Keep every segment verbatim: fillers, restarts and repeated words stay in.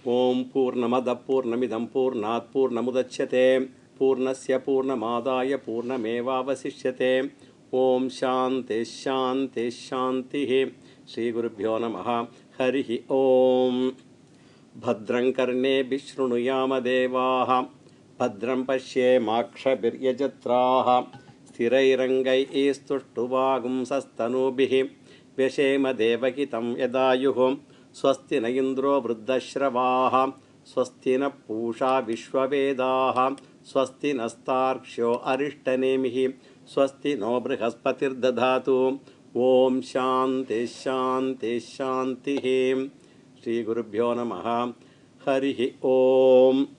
Om Purnamada Purnamidam Purnat Purnamudachyate Purnasya Purnamadaya Purnamevavasishyate Om Shanti Shanti Shanti Shri Gurubhyo Namaha Harihi Om Bhadram Karne Vishrunuyama Devaha Bhadram Pashye Makshabiryajatraha Sthirairangai Estuštuvagum Sastanubihi Vyashema Devakitam Yadayuhum Swasti na Indro Vruddhashravaha Swasti na Pusha Vishwavedaha Swasti na Starksho Arishtanemihi Swasti no Brihaspatir Dadhatu Om Shanti Shanti Shanti Shri Gurubhyo Namaha Harihi Om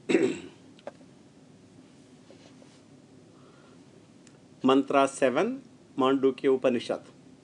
Mantra seven Mandukya Upanishad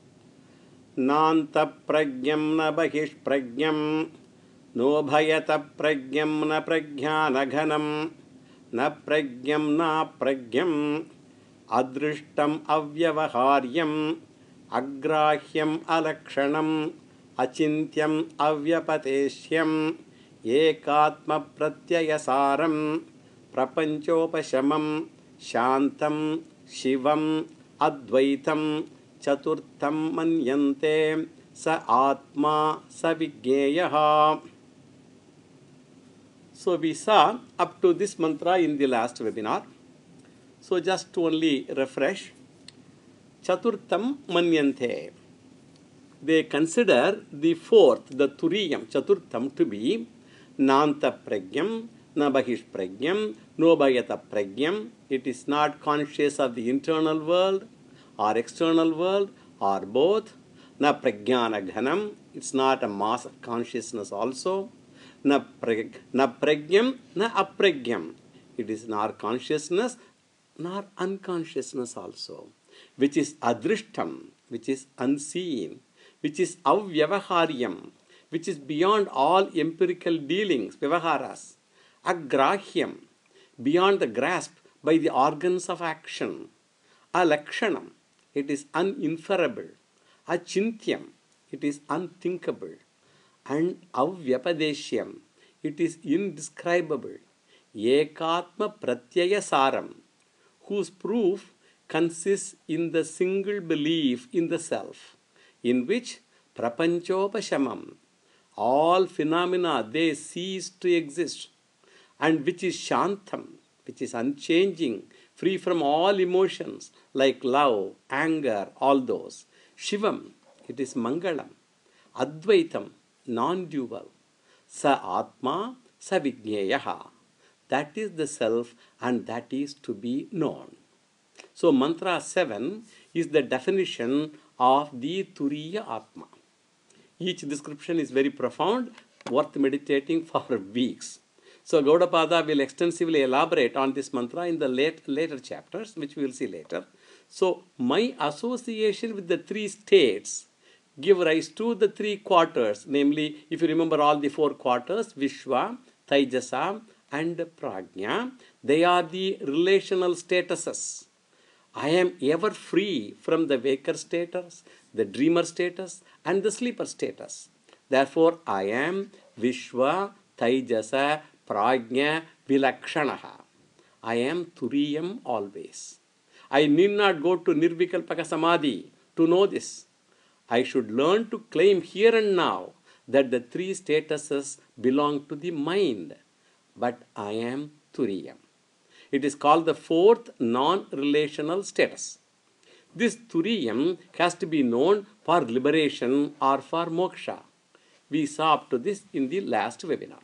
Nanta pragyam na bahish pragyam no bhayata pragyam na pragyana ghanam na pragyam na pragyam adrishtam avyavaharyam agrahyam alakshanam achintyam avyapateshyam ekatma pratyayasaram prapanchopashamam shantam shivam advaitam Chaturtham manyante sa atma sa vigneyaha. So we saw up to this mantra in the last webinar. So just to only refresh. Chaturtham manyante. They consider the fourth, the Turiyam, Chaturtham to be Nanta pragyam, Nabahish pragyam, Nobhayata pragyam. It is not conscious of the internal world or external world, or both. Na pragyana ghanam, it's not a mass of consciousness also. Na, prag, na pragyam, na apragyam. It is nor consciousness, nor unconsciousness also. Which is adrishtam, which is unseen, which is avyavaharyam, which is beyond all empirical dealings, vyavaharas. Agrahyam, beyond the grasp by the organs of action. Alakshanam, it is uninferable. Achintyam, it is unthinkable. And avyapadeshyam, it is indescribable. Ekatma pratyayasaram, whose proof consists in the single belief in the self, in which prapanchopashamam, all phenomena, they cease to exist, and which is shantam, which is unchanging, free from all emotions like love, anger, all those. Shivam, it is Mangalam. Advaitam, non-dual. Sa Atma, sa Vigneyaha. That is the self and that is to be known. So mantra seven is the definition of the Turiya Atma. Each description is very profound, worth meditating for weeks. So Gaudapada will extensively elaborate on this mantra in the late, later chapters, which we will see later. So my association with the three states give rise to the three quarters, namely, if you remember all the four quarters, Vishwa, Taijasa and Prajna, they are the relational statuses. I am ever free from the waker status, the dreamer status and the sleeper status. Therefore, I am Vishwa, Taijasa, Prajna Vilakshanaha. I am Turiyam always. I need not go to Nirvikalpaka Samadhi to know this. I should learn to claim here and now that the three statuses belong to the mind. But I am Turiyam. It is called the fourth non-relational status. This Turiyam has to be known for liberation or for moksha. We saw up to this in the last webinar.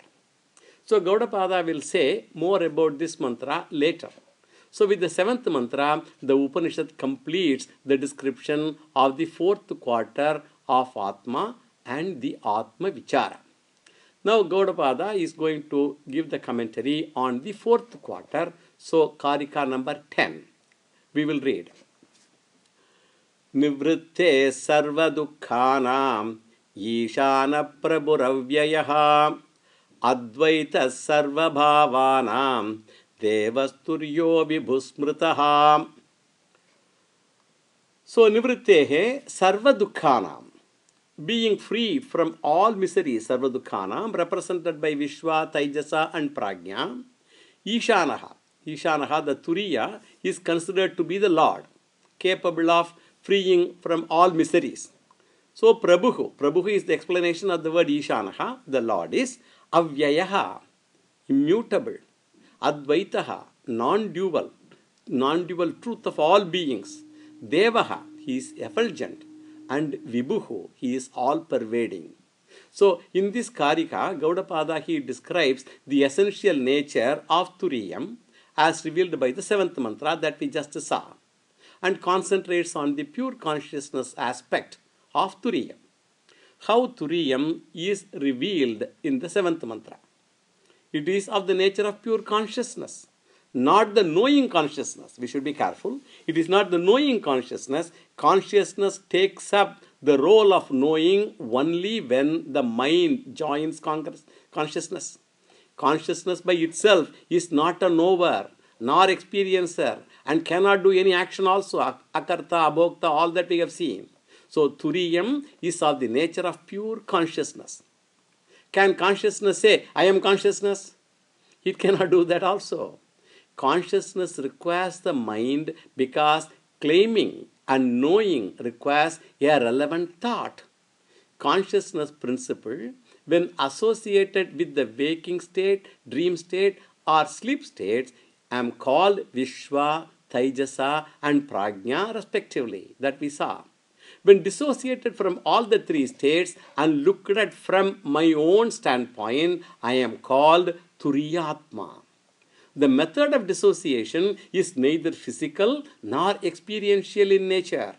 So Gaudapada will say more about this mantra later. So with the seventh mantra, the Upanishad completes the description of the fourth quarter of Atma and the Atma Vichara. Now Gaudapada is going to give the commentary on the fourth quarter. So Karika number ten. We will read. Nivritte sarva dukkhanam Yishana prabhuravyayah Advaita sarva bhavanam devasturyo vibhusmritaha. So nivrittehe sarva dukkhanam. being free from all miseries, Sarvadukhanam, represented by Vishwa, Taijasa and Prajna, Ishanaha, Ishanaha, the Turiya, is considered to be the Lord, capable of freeing from all miseries. So, Prabhu, Prabhu is the explanation of the word Ishanaha, the Lord is Avyayaha, immutable, Advaitaha, non-dual, non-dual truth of all beings, Devaha, he is effulgent, and Vibhuhu, he is all-pervading. So, in this Karika, Gaudapada, he describes the essential nature of Turiyam as revealed by the seventh mantra that we just saw, and concentrates on the pure consciousness aspect of Turiyam. How Turiyam is revealed in the seventh mantra. It is of the nature of pure consciousness, not the knowing consciousness. We should be careful. It is not the knowing consciousness. Consciousness takes up the role of knowing only when the mind joins consciousness. Consciousness by itself is not a knower, nor experiencer, and cannot do any action also. Akarta, abhokta, all that we have seen. So, Turiyam is of the nature of pure consciousness. Can consciousness say, I am consciousness? It cannot do that also. Consciousness requires the mind because claiming and knowing requires a relevant thought. Consciousness principle, when associated with the waking state, dream state, or sleep states, am called Vishwa, Taijasa, and Prajna respectively, that we saw. When dissociated from all the three states and looked at from my own standpoint, I am called Turiyatma. The method of dissociation is neither physical nor experiential in nature,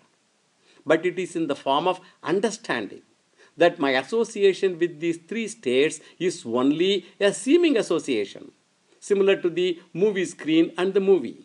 but it is in the form of understanding that my association with these three states is only a seeming association, similar to the movie screen and the movie.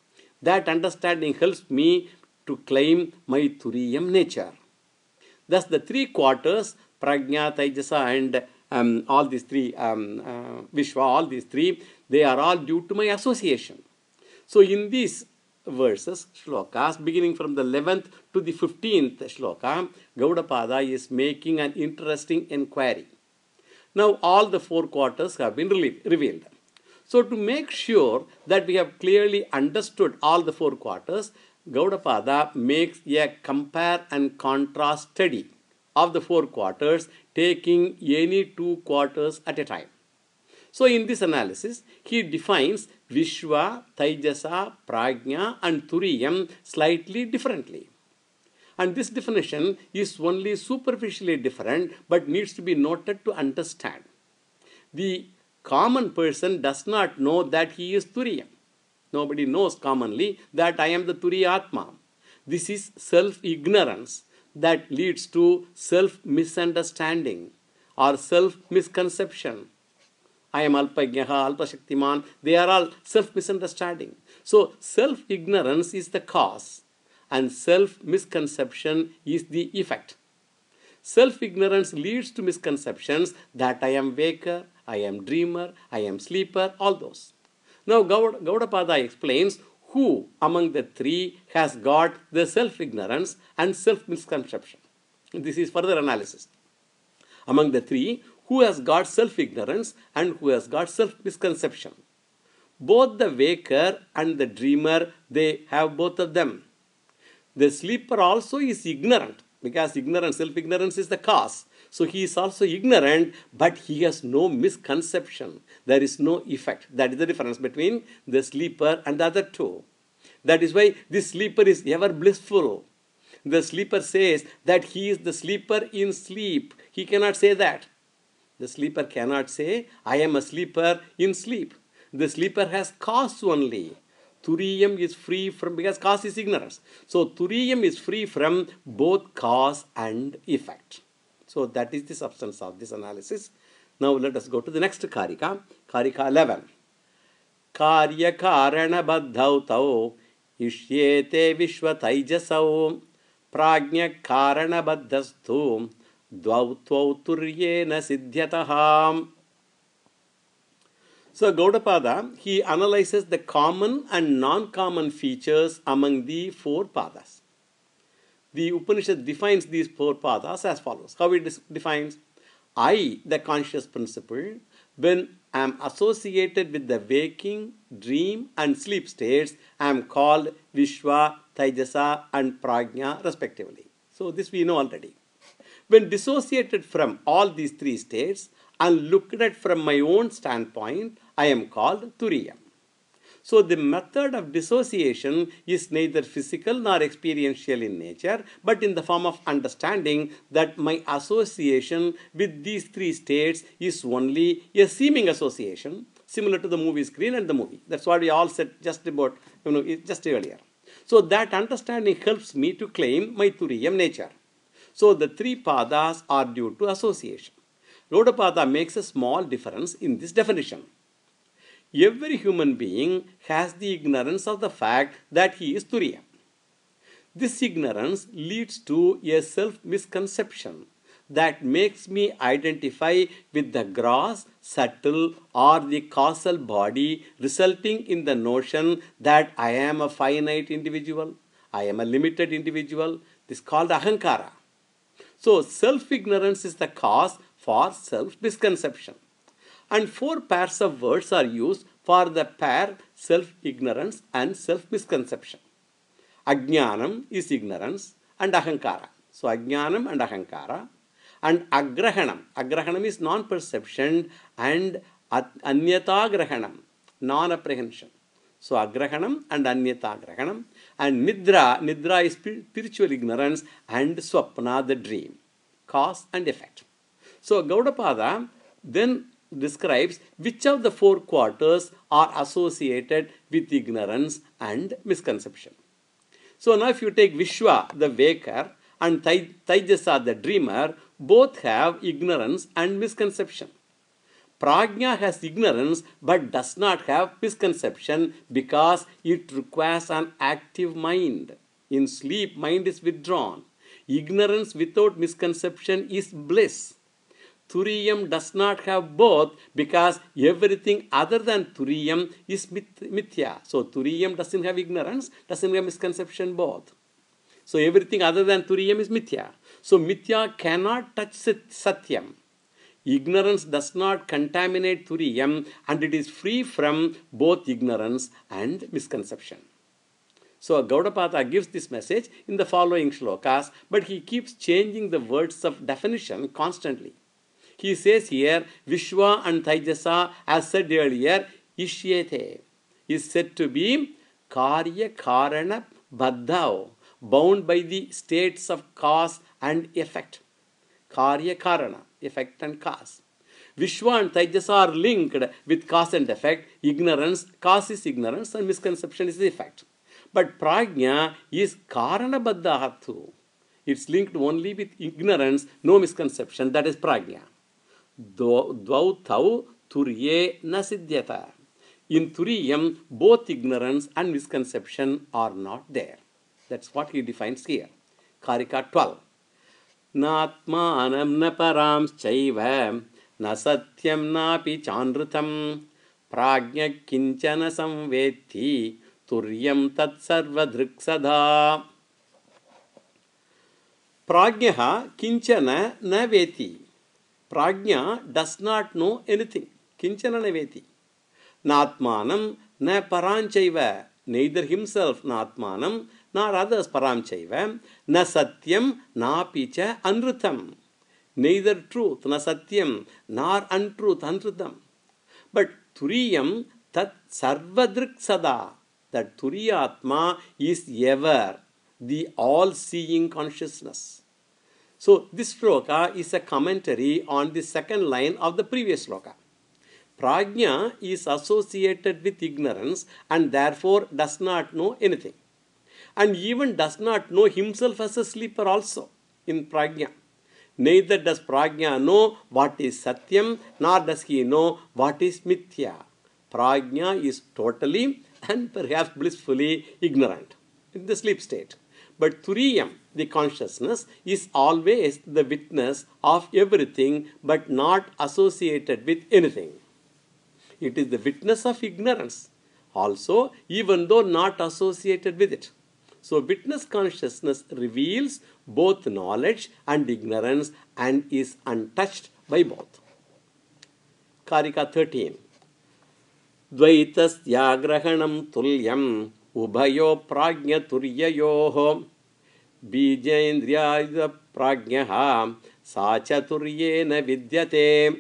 That understanding helps me to claim my Turiyam nature. Thus, the three quarters, Prajna, Taijasa, and um, all these three, um, uh, Vishwa, all these three, they are all due to my association. So, in these verses, shlokas, beginning from the eleventh to the fifteenth shloka, Gaudapada is making an interesting inquiry. Now, all the four quarters have been revealed. So, to make sure that we have clearly understood all the four quarters, Gaudapada makes a compare and contrast study of the four quarters, taking any two quarters at a time. So, in this analysis, he defines Vishwa, Taijasa, Prajna, and Turiyam slightly differently. And this definition is only superficially different, but needs to be noted to understand. The common person does not know that he is Turiyam. Nobody knows commonly that I am the Turiyatma. This is self-ignorance that leads to self-misunderstanding or self-misconception. I am Alpajnaha, Alpashaktiman. They are all self-misunderstanding. So, self-ignorance is the cause and self-misconception is the effect. Self-ignorance leads to misconceptions that I am waker, I am dreamer, I am sleeper, all those. Now, Gaudapada explains who among the three has got the self-ignorance and self-misconception. This is further analysis. Among the three, who has got self-ignorance and who has got self-misconception? Both the waker and the dreamer, they have both of them. The sleeper also is ignorant because ignorance, self-ignorance is the cause. So he is also ignorant, but he has no misconception. There is no effect. That is the difference between the sleeper and the other two. That is why this sleeper is ever blissful. The sleeper says that he is the sleeper in sleep. He cannot say that. The sleeper cannot say, I am a sleeper in sleep. The sleeper has cause only. Turiyam is free from, because cause is ignorance. So Turiyam is free from both cause and effect. So that is the substance of this analysis. Now let us go to the next Karika, Karika eleven. Karya Karana Baddhau Tau Ishyete Vishwa Taijasau Prajna Karana Baddhastu Dvau Tvau Turyena Siddhyataham. So Gaudapada, he analyzes the common and non-common features among the four padas. the Upanishad defines these four padas as follows. How it defines? I, the conscious principle, when I am associated with the waking, dream and sleep states, I am called Vishwa, Taijasa and Prajna respectively. So this we know already. When dissociated from all these three states and looked at from my own standpoint, I am called Turiyam. So the method of dissociation is neither physical nor experiential in nature, but in the form of understanding that my association with these three states is only a seeming association, similar to the movie screen and the movie. That's what we all said just about, you know, just earlier. So that understanding helps me to claim my Turiyam nature. So the three padas are due to association. Gaudapada makes a small difference in this definition. Every human being has the ignorance of the fact that he is Turiya. This ignorance leads to a self-misconception that makes me identify with the gross, subtle or the causal body, resulting in the notion that I am a finite individual, I am a limited individual. This is called ahankara. So self-ignorance is the cause for self-misconception. And four pairs of words are used for the pair self-ignorance and self-misconception. Ajnanam is ignorance and ahankara. So ajnanam and ahankara. And agrahanam. Agrahanam is non-perception and anyatagrahanam, non-apprehension. So agrahanam and anyatagrahanam. And nidra, nidra is spiritual ignorance and swapna, the dream. Cause and effect. So Gaudapada then describes which of the four quarters are associated with ignorance and misconception. So now if you take Vishwa, the waker, and Taijasa, the dreamer, both have ignorance and misconception. Prajna has ignorance but does not have misconception because it requires an active mind. In sleep, mind is withdrawn. Ignorance without misconception is bliss. Turiyam does not have both because everything other than Turiyam is mithya. So Turiyam doesn't have ignorance, doesn't have misconception both. So everything other than Turiyam is mithya. So mithya cannot touch satyam. Ignorance does not contaminate Turiyam and it is free from both ignorance and misconception. So Gaudapada gives this message in the following shlokas, but he keeps changing the words of definition constantly. He says here, Vishwa and Taijasa, as said earlier, Ishyete, is said to be Karya Karana Baddhao, bound by the states of cause and effect. Karya Karana, effect and cause. Vishwa and Taijasa are linked with cause and effect. Ignorance, cause is ignorance and misconception is the effect. But Prajna is Karana Baddhatu. It's linked only with ignorance, no misconception, that is Prajna. Dvau tau turye na siddhyata. In Turiyam, both ignorance and misconception are not there. That's what he defines here. Karika twelve. Natmanam na params chaiva na satyam napi chandrutam prajna kinchana samvetti turyam tat sarva driksada. Prajnaha kinchana na veti. Prajna does not know anything. Kinchana na veti. Natmanam na paranchaiva. Neither himself natmanam nor others paramchaiva. Na satyam na picha anrutam. Neither truth na satyam nor untruth anrutam. But Turiyam tat sarvadrik sada. That Turiyatma is ever the all-seeing consciousness. So this shloka is a commentary on the second line of the previous shloka. Prajna is associated with ignorance and therefore does not know anything. And even does not know himself as a sleeper also in Prajna. Neither does Prajna know what is Satyam, nor does he know what is Mithya. Prajna is totally and perhaps blissfully ignorant in the sleep state. But Turiyam, the consciousness, is always the witness of everything but not associated with anything. It is the witness of ignorance also, even though not associated with it. So witness consciousness reveals both knowledge and ignorance and is untouched by both. Karika thirteen. Dvaitasyagrahanam tulyam ubhayo prajna turyayoho bijendriyayuda prajnaha sachaturyena vidyate.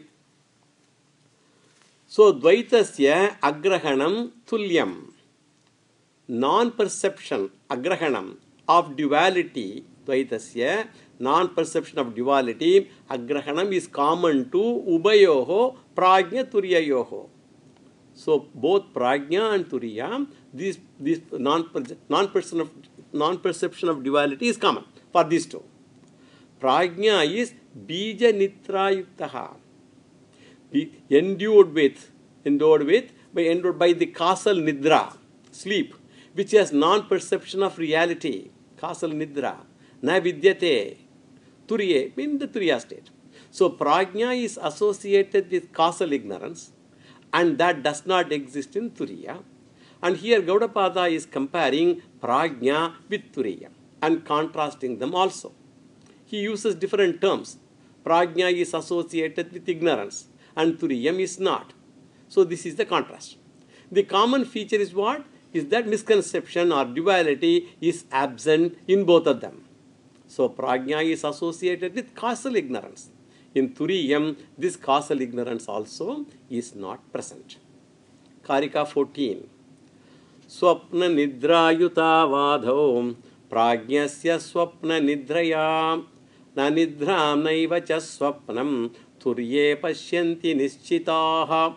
So dvaitasya agrahanam tulyam. Non-perception, agrahanam, of duality, dvaitasya, non-perception of duality, agrahanam is common to ubayoho, prajna turyayoho. So both prajna and turya, this, this non-perception of, non-perception of duality is common for these two. Prajna is bija nitra yuktaha, endued with, endued with, by endued by the causal nidra, sleep, which has non-perception of reality, causal nidra, na vidyate, turye, in the turiya state. So prajna is associated with causal ignorance, and that does not exist in turiya. And here Gaudapada is comparing prajna with turiya and contrasting them also. He uses different terms. Prajna is associated with ignorance, and turiyam is not. So this is the contrast. The common feature is what? Is that misconception or duality is absent in both of them. So prajna is associated with causal ignorance. In turiyam, this causal ignorance also is not present. Karika fourteen. Swapna nidrayuta vadho prajnasya swapna nidraya na nidram naiva cha swapnam turye pashyanti nischitaha.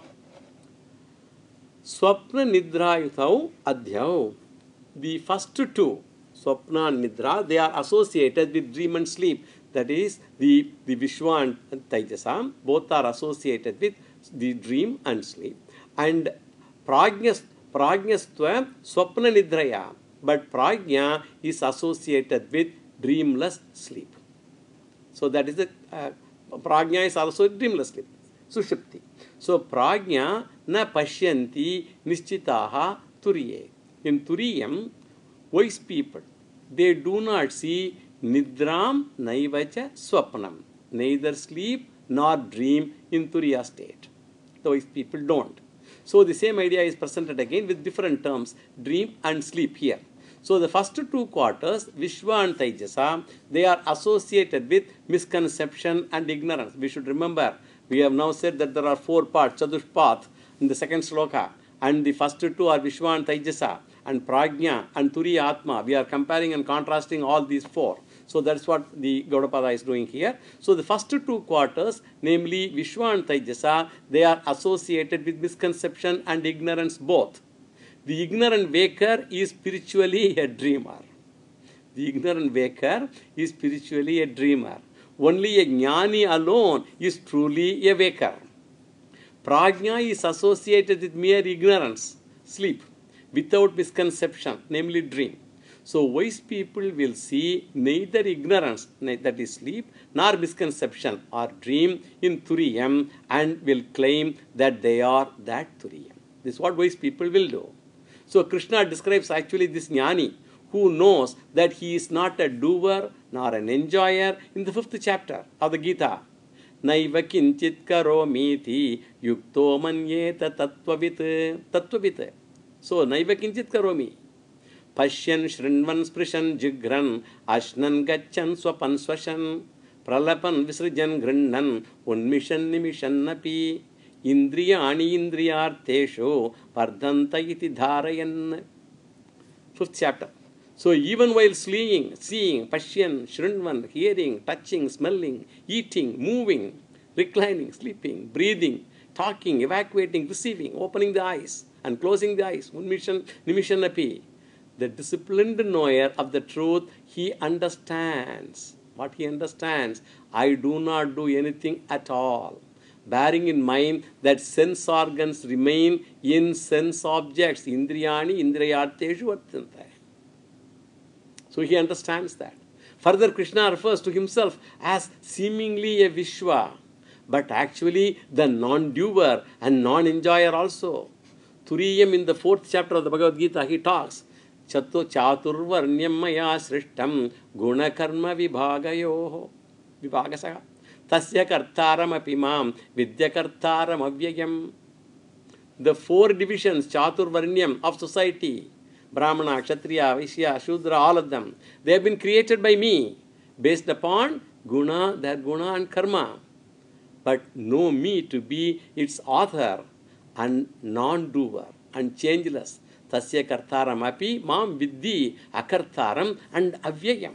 Swapna nidrayutau adhyau. The first two, swapna and nidra, they are associated with dream and sleep. That is, the, the Vishwa and Taijasa, both are associated with the dream and sleep. And prajna, prajnastva swapna nidraya. But prajna is associated with dreamless sleep. So that is the, uh, prajna is also dreamless sleep. Sushupti. So prajna na pashyanti nischitaha turiye. In turiyam, wise people, they do not see nidram naivacha swapnam, neither sleep nor dream in turiya state. The wise people don't. So the same idea is presented again with different terms, dream and sleep here. So the first two quarters, Vishwa and Taijasa, they are associated with misconception and ignorance. We should remember, we have now said that there are four parts, Chadushpath in the second sloka, and the first two are Vishwa and Taijasa, and Prajna and Turiya Atma. We are comparing and contrasting all these four. So that's what the Gaudapada is doing here. So the first two quarters, namely Vishwa and Taijasa, they are associated with misconception and ignorance both. The ignorant waker is spiritually a dreamer. The ignorant waker is spiritually a dreamer. Only a jnani alone is truly a waker. Prajna is associated with mere ignorance, sleep, without misconception, namely dream. So wise people will see neither ignorance, that is sleep, nor misconception or dream in turiyam and will claim that they are that turiyam. This is what wise people will do. So Krishna describes actually this jnani who knows that he is not a doer nor an enjoyer in the fifth chapter of the Gita. Naiva kinchit karomiti yukto manyeta tattvavit tattvavit. So naiva kinchit karomi. Pashyan shrinvan sprishan jigran ashnan gachan swapan swashan pralapan visrijan grinnan unmishan nimishan napi indriyani indriyartesho pardhanta iti dharayan. Fifth chapter. So even while seeing, seeing, pashyan, shrinvan, hearing, touching, smelling, eating, moving, reclining, sleeping, breathing, talking, evacuating, receiving, opening the eyes and closing the eyes, unmishan nimishan api. The disciplined knower of the truth, he understands. What he understands? I do not do anything at all. Bearing in mind that sense organs remain in sense objects. Indriyani indriyarteshu vartante. So he understands that. Further, Krishna refers to himself as seemingly a Vishwa, but actually the non-doer and non-enjoyer also. Turiyam in the fourth chapter of the Bhagavad Gita, he talks. Chatu chaturvarnyam maya srishtam gunakarma vibhagayoho vibhagasaha tasya kartaram apimam vidyakartaram avyayam. The four divisions, chaturvarnyam, of society, Brahmana, Kshatriya, Vaishya, Shudra, all of them, they have been created by me based upon guna, their guna and karma. But know me to be its author and non-doer and changeless. Tasya kartaram api mam vidhi akartaram and avyayam.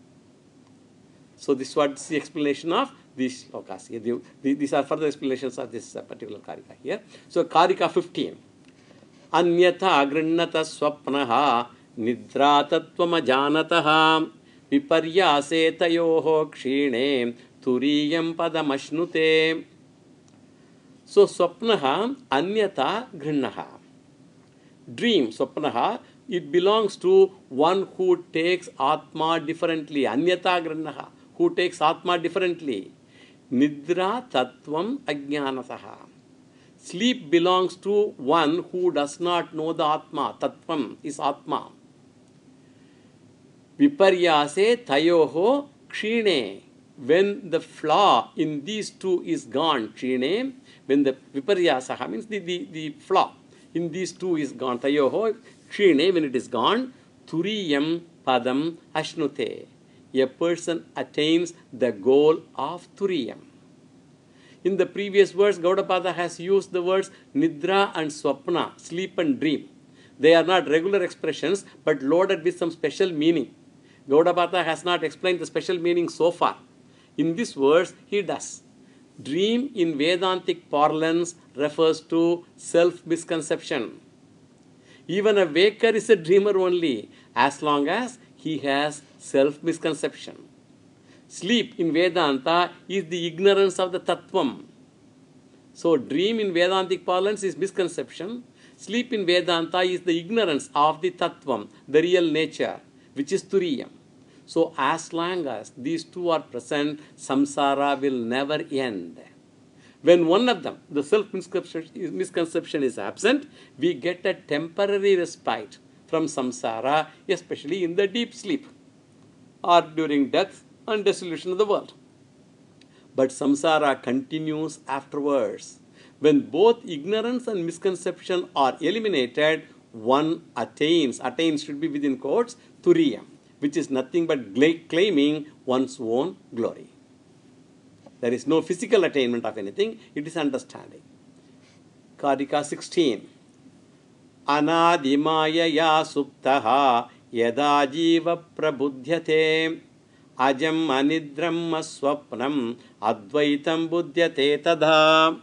So this was the explanation of these shlokas. These are further explanations of this particular karika here. So karika fifteen. Anyatha agrinnata swapnaha nidra tattvam ajanataha viparyase tayoho kshine turiyam padamashnute. So swapnaha anyatha grinnaha. Dream, swapnaha, it belongs to one who takes atma differently. Anyatha grinnaha, who takes atma differently. Nidra tattvam ajnanataha. Sleep belongs to one who does not know the atma. Tattvam is atma. Viparyase tayoho kshine. When the flaw in these two is gone, kshine, when the viparyasaha means the, the, the flaw in these two is gone, tayoho kshine, when it is gone, turiyam padam ashnute. A person attains the goal of turiyam. In the previous verse, Gaudapada has used the words nidra and swapna, sleep and dream. They are not regular expressions, but loaded with some special meaning. Gaudapada has not explained the special meaning so far. In this verse, he does. Dream in Vedantic parlance refers to self-misconception. Even a waker is a dreamer only, as long as he has self-misconception. Sleep in Vedanta is the ignorance of the Tattvam. So dream in Vedantic parlance is misconception. Sleep in Vedanta is the ignorance of the Tattvam, the real nature, which is Turiyam. So as long as these two are present, samsara will never end. When one of them, the self-misconception is absent, we get a temporary respite from samsara, especially in the deep sleep or during death and dissolution of the world. But samsara continues afterwards. When both ignorance and misconception are eliminated, one attains, attains should be within quotes, turiyam, which is nothing but claiming one's own glory. There is no physical attainment of anything, it is understanding. Karika sixteen. Anadimaya ya suptaha yada jiva prabudhyate ajam anidram aswapnam advaitam budhyate tadha.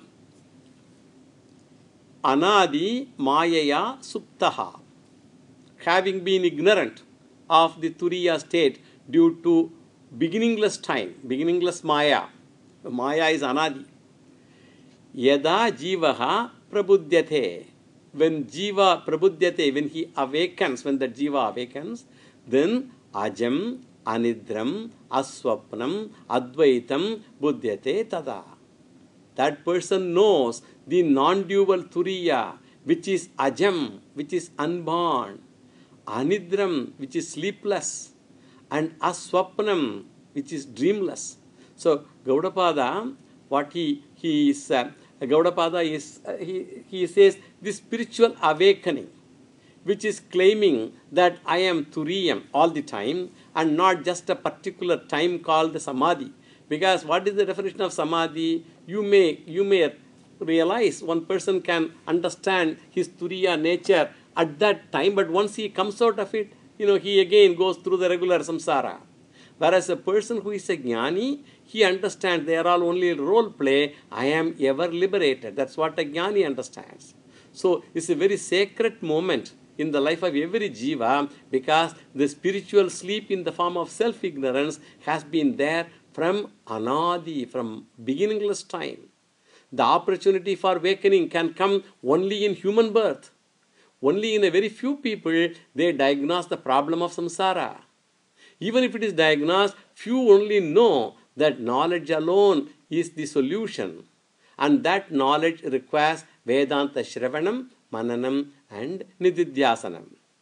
Anadi mayaya suptaha. Having been ignorant of the turiya state due to beginningless time, beginningless maya. Maya is anadi. Yada jivaha prabudhyate. When jiva prabudhyate, when he awakens, when the jiva awakens, then ajam, anidram, aswapnam, advaitam, budhyate tada. That person knows the non-dual turiya, which is ajam, which is unborn, anidram, which is sleepless, and aswapnam, which is dreamless. So Gaudapada, what he, he is, uh, Gaudapada is, uh, he, he says, this spiritual awakening, which is claiming that I am turiyam all the time and not just a particular time called the samadhi. Because what is the definition of samadhi? You may, you may realize one person can understand his turiya nature at that time, but once he comes out of it, you know, he again goes through the regular samsara. Whereas a person who is a jnani, he understands they are all only role play. I am ever liberated. That's what a jnani understands. So it's a very sacred moment in the life of every jiva, because the spiritual sleep in the form of self-ignorance has been there from anadi, from beginningless time. The opportunity for awakening can come only in human birth. Only in a very few people they diagnose the problem of samsara. Even if it is diagnosed, few only know that knowledge alone is the solution. And that knowledge requires Vedanta Shravanam, Mananam and Nididhyasanam.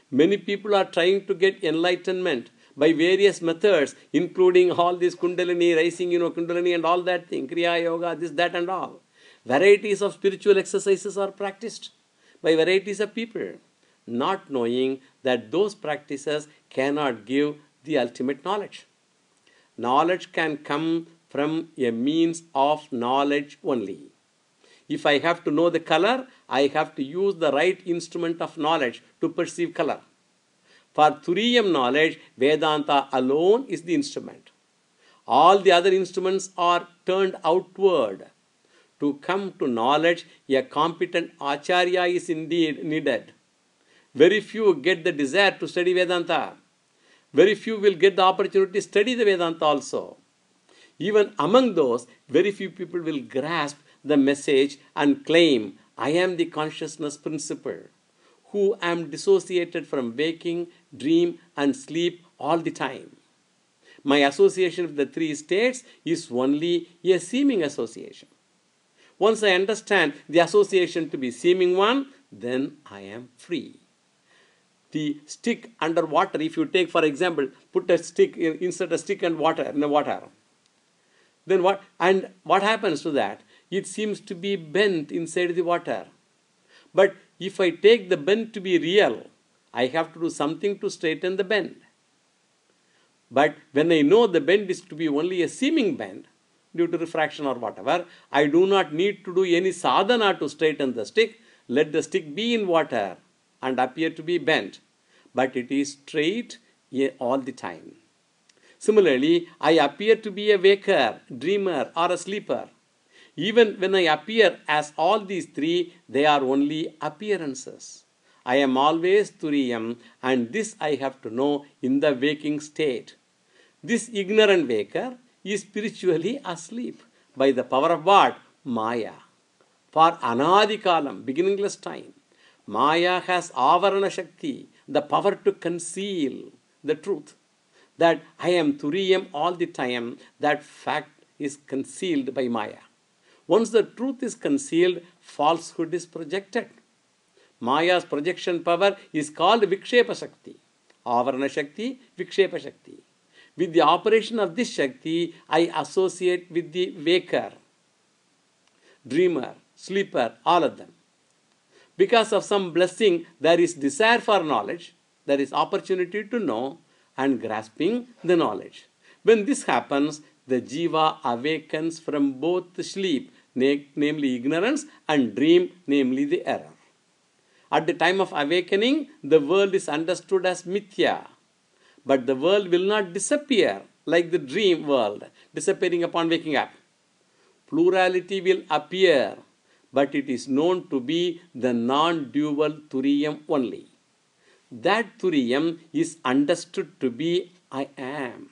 Many people are trying to get enlightenment by various methods, including all this Kundalini, rising, you know, Kundalini and all that thing, Kriya Yoga, this, that and all. Varieties of spiritual exercises are practiced by varieties of people, not knowing that those practices cannot give the ultimate knowledge. Knowledge can come from a means of knowledge only. If I have to know the color, I have to use the right instrument of knowledge to perceive color. For Turiyam knowledge, Vedanta alone is the instrument. All the other instruments are turned outward. To come to knowledge, a competent Acharya is indeed needed. Very few get the desire to study Vedanta. Very few will get the opportunity to study the Vedanta also. Even among those, very few people will grasp the message and claim, I am the consciousness principle, who am dissociated from waking, dream and sleep all the time. My association with the three states is only a seeming association. Once I understand the association to be seeming one, then I am free. The stick under water, if you take, for example, put a stick, insert a stick and water in the water, then what, and what happens to that? It seems to be bent inside the water. But if I take the bend to be real, I have to do something to straighten the bend. But when I know the bend is to be only a seeming bend, due to refraction or whatever, I do not need to do any sadhana to straighten the stick. Let the stick be in water and appear to be bent, but it is straight all the time. Similarly, I appear to be a waker, dreamer or a sleeper. Even when I appear as all these three, they are only appearances. I am always Turiyam, and this I have to know in the waking state. This ignorant waker is spiritually asleep by the power of what? Maya. For Anadikalam, beginningless time, Maya has Avarana Shakti, the power to conceal the truth. That I am Turiyam all the time, that fact is concealed by Maya. Once the truth is concealed, falsehood is projected. Maya's projection power is called Vikshepa Shakti. Avarana Shakti, Vikshepa Shakti. With the operation of this Shakti, I associate with the waker, dreamer, sleeper, all of them. Because of some blessing, there is desire for knowledge, there is opportunity to know and grasping the knowledge. When this happens, the jiva awakens from both the sleep, namely ignorance, and dream, namely the error. At the time of awakening, the world is understood as mithya. But the world will not disappear like the dream world, disappearing upon waking up. Plurality will appear, but it is known to be the non-dual Turiyam only. That Turiyam is understood to be I am.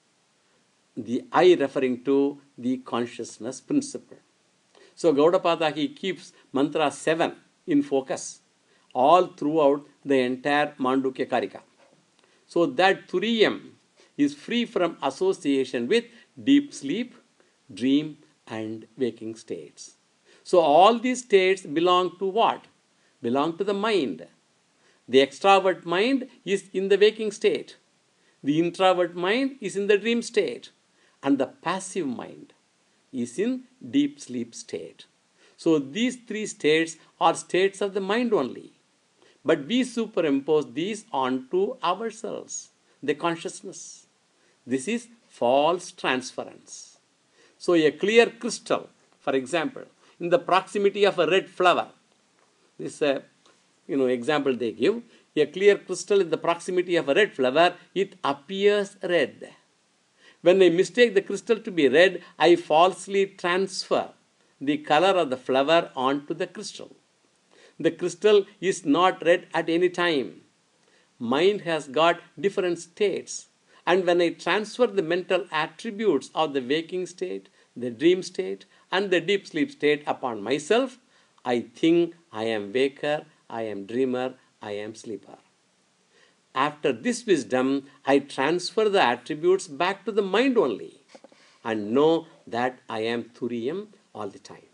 The I referring to the consciousness principle. So Gaudapada, he keeps mantra seven in focus all throughout the entire Mandukya Karika. So that Turiyam is free from association with deep sleep, dream and waking states. So all these states belong to what? Belong to the mind. The extrovert mind is in the waking state. The introvert mind is in the dream state. And the passive mind is in deep sleep state. So these three states are states of the mind only. But we superimpose these onto ourselves, the consciousness. This is false transference. So a clear crystal, for example, in the proximity of a red flower, this uh, you know, example they give, a clear crystal in the proximity of a red flower, it appears red. When I mistake the crystal to be red, I falsely transfer the color of the flower onto the crystal. The crystal is not red at any time. Mind has got different states. And when I transfer the mental attributes of the waking state, the dream state, and the deep sleep state upon myself, I think I am waker, I am dreamer, I am sleeper. After this wisdom, I transfer the attributes back to the mind only and know that I am Turiyam all the time.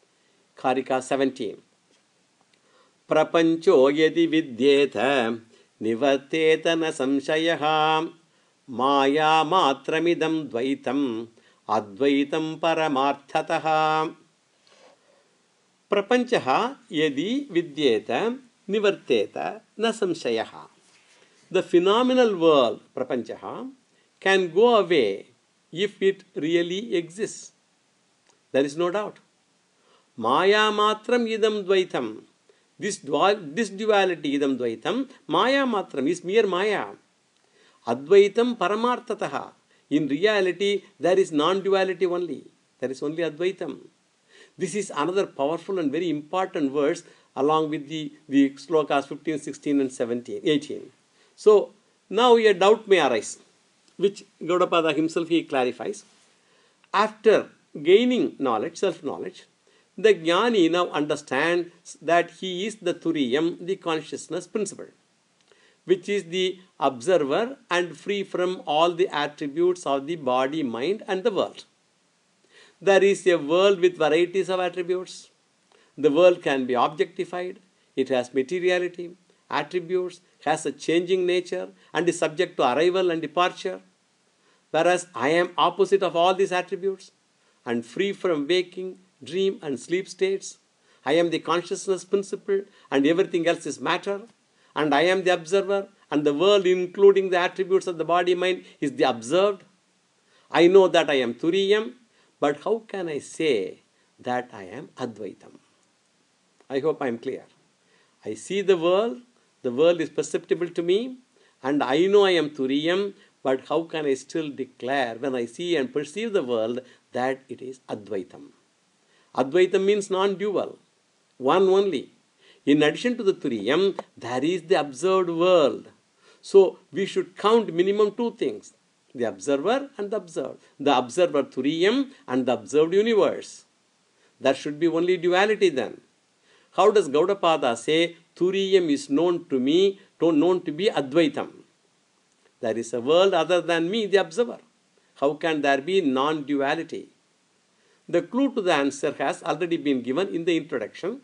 Karika seventeen. Prapancho yadi vidyeta nivarteta na samshayaha maya matramidam dvaitam advaitam paramarthataha. Prapanchaha yadi vidyeta nivarteta na samshayaha. The phenomenal world, prapanchaha, can go away if it really exists. There is no doubt. Maya matram idam dvaitam. This, this duality, idam dvaitam, maya matram is mere maya. Advaitam paramarthataha. In reality, there is non-duality only. There is only advaitam. This is another powerful and very important verse along with the, the slokas fifteen, sixteen and seventeen, eighteen. So, now a doubt may arise, which Gaudapada himself he clarifies. After gaining knowledge, self-knowledge, the Jnani now understands that he is the Turiyam, the consciousness principle, which is the observer and free from all the attributes of the body, mind and the world. There is a world with varieties of attributes. The world can be objectified. It has materiality, attributes, has a changing nature and is subject to arrival and departure. Whereas I am opposite of all these attributes and free from waking, dream and sleep states. I am the consciousness principle and everything else is matter. And I am the observer and the world including the attributes of the body, mind is the observed. I know that I am Turiyam, but how can I say that I am Advaitam? I hope I am clear. I see the world, the world is perceptible to me, and I know I am Turiyam, but how can I still declare when I see and perceive the world that it is Advaitam? Advaitam means non-dual, one only. In addition to the Turiyam, there is the observed world. So we should count minimum two things, the observer and the observed. The observer Turiyam and the observed universe. There should be only duality then. How does Gaudapada say Turiyam is known to me, known to be Advaitam? There is a world other than me, the observer. How can there be non-duality? The clue to the answer has already been given in the introduction.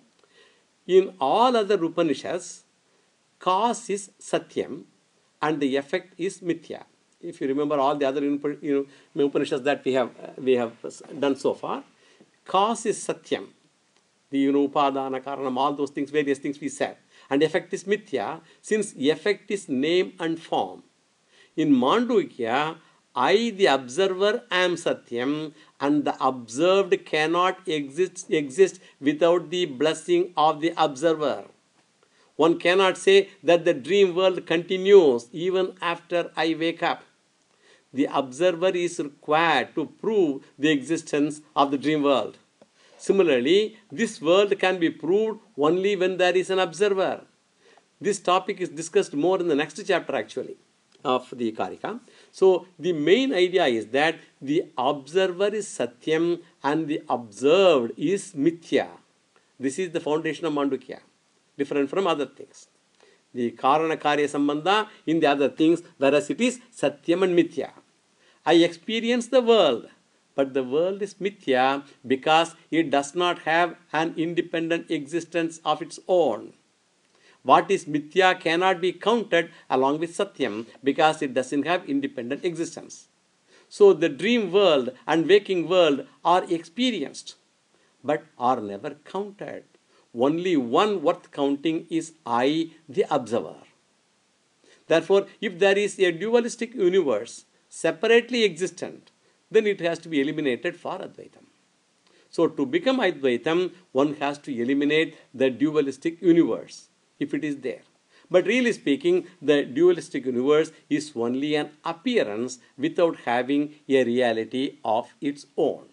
In all other Upanishads, cause is Satyam and the effect is Mithya. If you remember all the other you know, Upanishads that we have, uh, we have done so far, cause is Satyam. The you know, Upadana, Karanam, all those things, various things we said. And effect is Mithya, since effect is name and form. In Mandukya, I, the observer, am Satyam, and the observed cannot exist, exist without the blessing of the observer. One cannot say that the dream world continues even after I wake up. The observer is required to prove the existence of the dream world. Similarly, this world can be proved only when there is an observer. This topic is discussed more in the next chapter actually of the Karika. So the main idea is that the observer is Satyam and the observed is Mithya. This is the foundation of Mandukya, different from other things. The Karana Karya Sambandha in the other things, whereas it is Satyam and Mithya. I experience the world, but the world is Mithya because it does not have an independent existence of its own. What is Mithya cannot be counted along with Satyam because it doesn't have independent existence. So the dream world and waking world are experienced but are never counted. Only one worth counting is I, the observer. Therefore, if there is a dualistic universe separately existent, then it has to be eliminated for Advaitam. So to become Advaitam, one has to eliminate the dualistic universe, if it is there. But really speaking, the dualistic universe is only an appearance without having a reality of its own.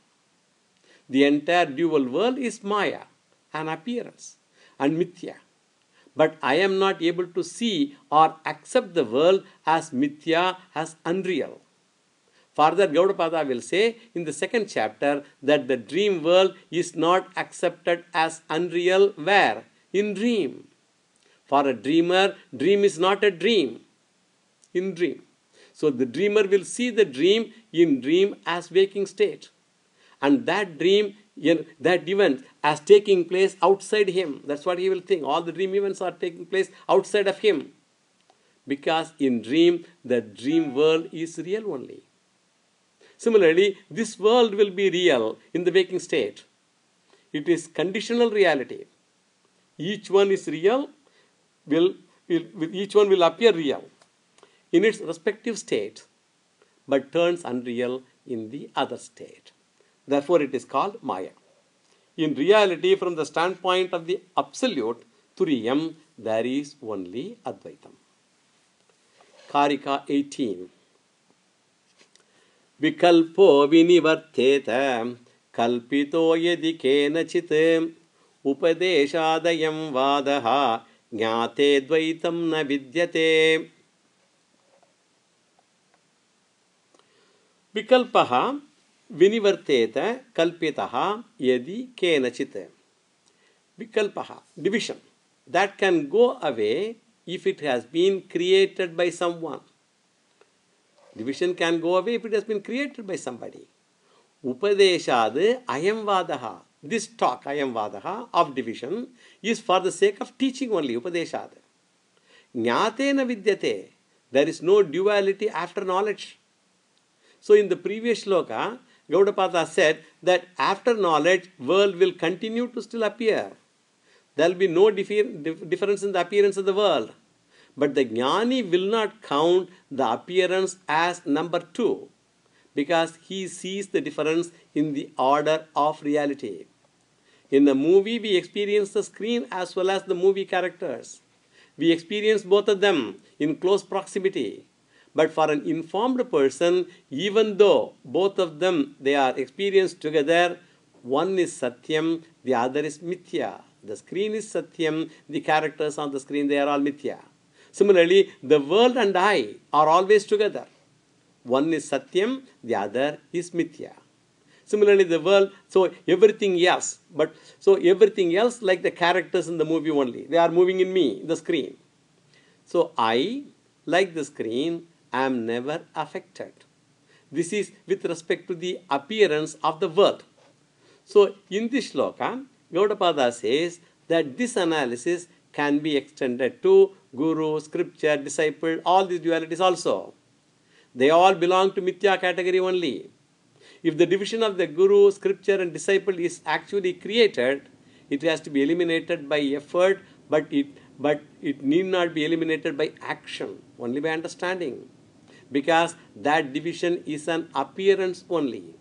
The entire dual world is Maya, an appearance, and Mithya. But I am not able to see or accept the world as Mithya, as unreal. Further, Gaudapada will say in the second chapter that the dream world is not accepted as unreal where? In dream. For a dreamer, dream is not a dream. In dream. So the dreamer will see the dream in dream as waking state. And that dream, that event as taking place outside him. That's what he will think. All the dream events are taking place outside of him. because in dream, the dream world is real only. Similarly, this world will be real in the waking state. It is conditional reality. Each one is real, will, will each one will appear real in its respective state, but turns unreal in the other state. Therefore, it is called Maya. In reality, from the standpoint of the absolute, Turiyam, there is only Advaitam. Karika eighteen. Vikalpo vinivarteta kalpito yadi kenachit upadeshadayam vadaha jnate dvaitam na vidyate. Vikalpaha vinivarteta kalpitaha yadi kenachit. Vikalpaha, division, that can go away if it has been created by someone. Division can go away if it has been created by somebody. Upadeshad ayam vadaha. This talk, ayam vadaha, of division is for the sake of teaching only, upadeshad. Jnatena vidyate. There is no duality after knowledge. So in the previous shloka, Gaudapada said that after knowledge, world will continue to still appear. There will be no differ difference in the appearance of the world. But the Jnani will not count the appearance as number two, because he sees the difference in the order of reality. In the movie, we experience the screen as well as the movie characters. We experience both of them in close proximity. But for an informed person, even though both of them, they are experienced together, one is Satyam, the other is Mithya. The screen is Satyam, the characters on the screen, they are all Mithya. Similarly, the world and I are always together. One is Satyam, the other is Mithya. Similarly, the world, so everything else, but so everything else like the characters in the movie only. They are moving in me, the screen. So I, like the screen, am never affected. This is with respect to the appearance of the world. So in this shloka, Gaudapada says that this analysis can be extended to guru, scripture, disciple, all these dualities also. They all belong to Mithya category only. If the division of the guru, scripture and disciple is actually created, it has to be eliminated by effort, but it, but it need not be eliminated by action, only by understanding. Because that division is an appearance only.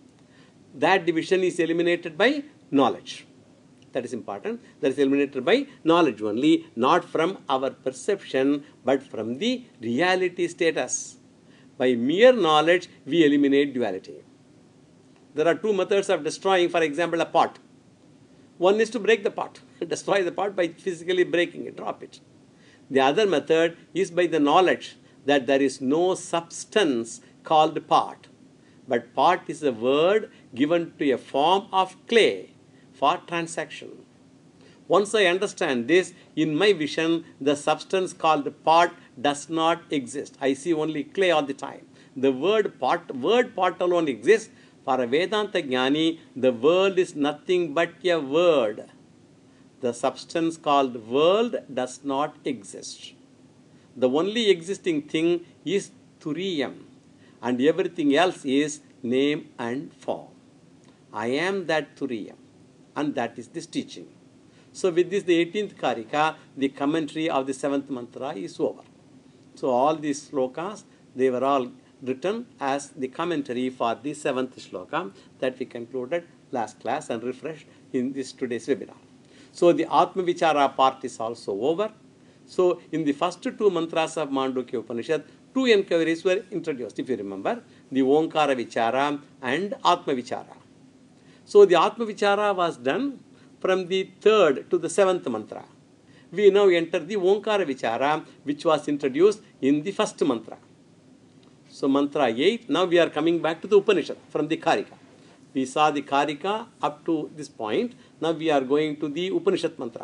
That division is eliminated by knowledge. That is important. That is eliminated by knowledge only, not from our perception, but from the reality status. By mere knowledge, we eliminate duality. There are two methods of destroying, for example, a pot. One is to break the pot, destroy the pot by physically breaking it, drop it. The other method is by the knowledge that there is no substance called pot. But pot is a word given to a form of clay for transaction. Once I understand this, in my vision, the substance called pot does not exist. I see only clay all the time. The word pot, word pot alone exists. For a Vedanta Jnani, the world is nothing but a word. The substance called world does not exist. The only existing thing is Turiyam, and everything else is name and form. I am that Turiyam, and that is this teaching. So with this, the eighteenth Karika, the commentary of the seventh mantra is over. So all these slokas, they were all written as the commentary for the seventh shloka that we concluded last class and refreshed in this today's webinar. So the Atma Vichara part is also over. So in the first two mantras of Mandukya Upanishad, two enquiries were introduced, if you remember, the Onkara Vichara and Atma Vichara. So the Atma Vichara was done from the third to the seventh mantra. We now enter the Onkara Vichara, which was introduced in the first mantra. So mantra eight, now we are coming back to the Upanishad from the Karika. We saw the Karika up to this point. Now we are going to the Upanishad mantra.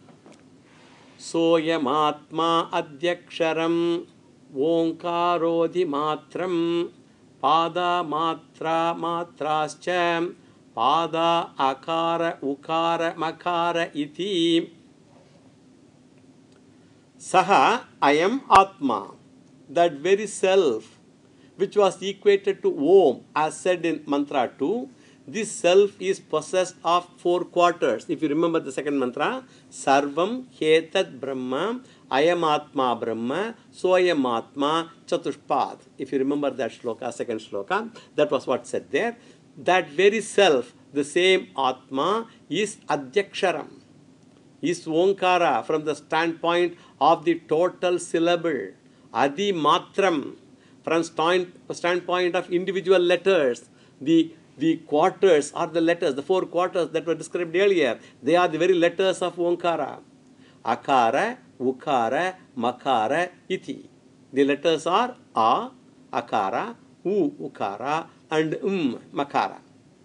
Soyam Atma Adyaksharam Onkarodhi Matram Pada Matra Matrascha Pada Akara Ukara Makara Iti Saha Ayam Atma, that very self which was equated to Om as said in mantra two, this self is possessed of four quarters. If you remember the second mantra, Sarvam Hetat Brahma, Ayam Atma Brahma, Soyam Atma Chatushpad. If you remember that shloka, second shloka, that was what said there. That very self, the same Atma, is Adhyaksharam, is Onkara from the standpoint of the total syllable, Adi Matram, from stand, standpoint of individual letters. The, the quarters are the letters, the four quarters that were described earlier. They are the very letters of Onkara. Akara, Ukara, Makara, Iti. The letters are A, Akara, U, Ukara, and Um, Makara.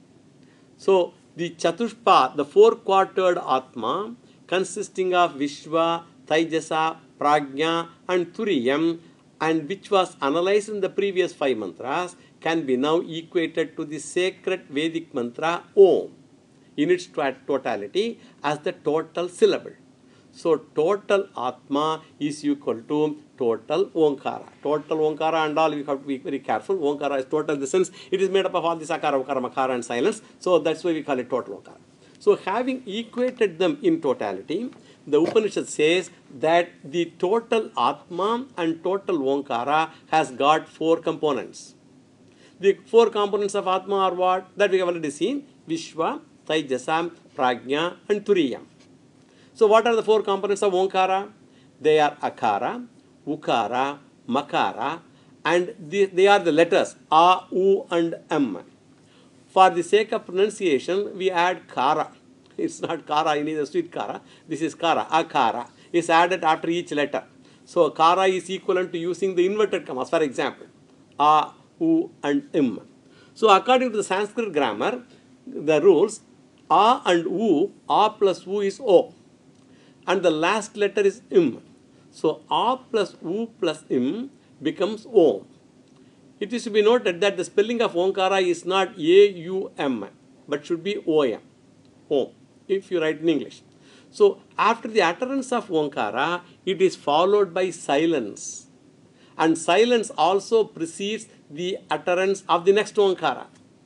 So, the Chatushpa, the four-quartered Atma, consisting of Vishwa, Taijasa, Prajna, and Turiyam, and which was analyzed in the previous five mantras, can be now equated to the sacred Vedic mantra Om in its totality as the total syllable. So, total Atma is equal to total Onkara. Total Onkara and all, we have to be very careful. Onkara is total in the sense it is made up of all this Akara, Ukara, Makara and silence. So, that's why we call it total Onkara. So, having equated them in totality, the Upanishad says that the total Atma and total Onkara has got four components. The four components of Atma are what? That we have already seen. Vishwa, Taijasa, Prajna and Turiyam. So, what are the four components of Onkara? They are Akara, Ukara, Makara, and the, they are the letters A, U and M. For the sake of pronunciation, we add Kara. It's not Kara, it is a sweet Kara. This is Kara, Akara. It's added after each letter. So, Kara is equivalent to using the inverted commas. For example, A, U and M. So, according to the Sanskrit grammar, the rules, A and U, A plus U is O. And the last letter is Im. So, A plus U plus Im becomes Om. It is to be noted that the spelling of Onkara is not A U M, but should be O M, Om, if you write in English. So, after the utterance of Onkara, it is followed by silence. And silence also precedes the utterance of the next Onkara.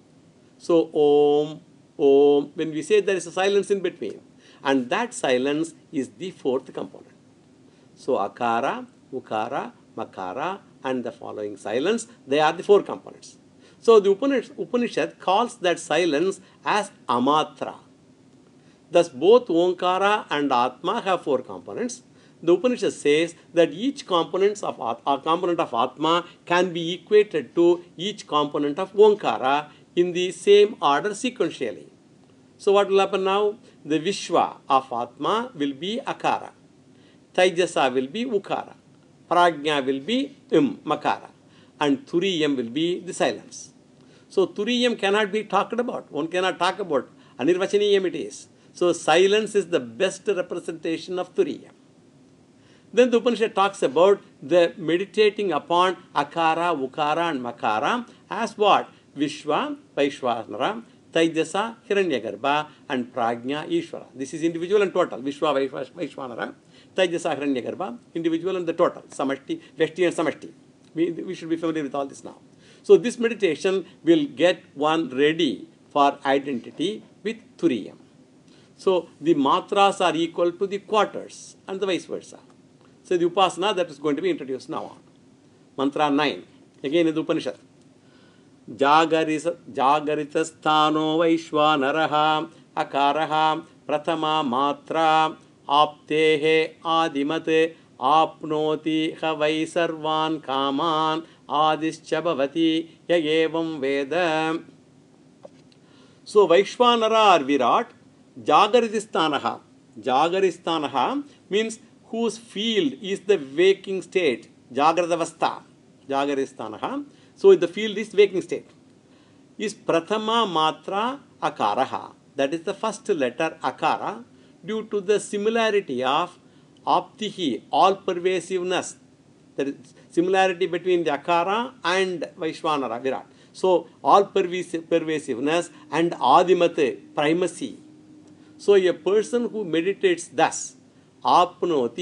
So, Om, Om, when we say there is a silence in between. And that silence is the fourth component. So, Akara, Ukara, Makara and the following silence, they are the four components. So, the Upanishad, Upanishad calls that silence as Amatra. Thus, both Onkara and Atma have four components. The Upanishad says that each component of, a component of Atma can be equated to each component of Onkara in the same order sequentially. So, what will happen now? The Vishwa of Atma will be Akara. Taijasa will be Ukara. Prajna will be Im, Makara. And Turiyam will be the silence. So, Turiyam cannot be talked about. One cannot talk about. Anirvachaniyam it is. So, silence is the best representation of Turiyam. Then the Upanishad talks about the meditating upon Akara, Ukara and Makara as what? Vishwa, Vaishwanara, Taijasa, Hiranyagarbha and Prajna, Ishvara. This is individual and total. Vishwa, Vaishwanara, Taijasa, Hiranyagarbha, individual and the total. Samashti, Veshti and Samashti. We, we should be familiar with all this now. So, this meditation will get one ready for identity with Turiyam. So, the matras are equal to the quarters and the vice versa. So, the Upasana that is going to be introduced now on. Mantra nine. Again in the Upanishad. Jagarita sthano Vaishwanaraha Akaraha Prathama Matra Aptehe Adimate Apnoti Havai Sarvan Kaman Adischabhavati Yayevam Veda. So, Vaishwanara or Virat, Jagaristanaha. Jagaristanaha means whose field is the waking state. Jagradavastha. Jagaristanaha. So, the field is waking state. Is Prathama Matra Akaraha. That is the first letter Akara due to the similarity of Aptihi, all pervasiveness. There is similarity between the Akara and Vaishwanara, Virat. So, all pervasiveness and Adimate, primacy. So, a person who meditates thus, Apnoti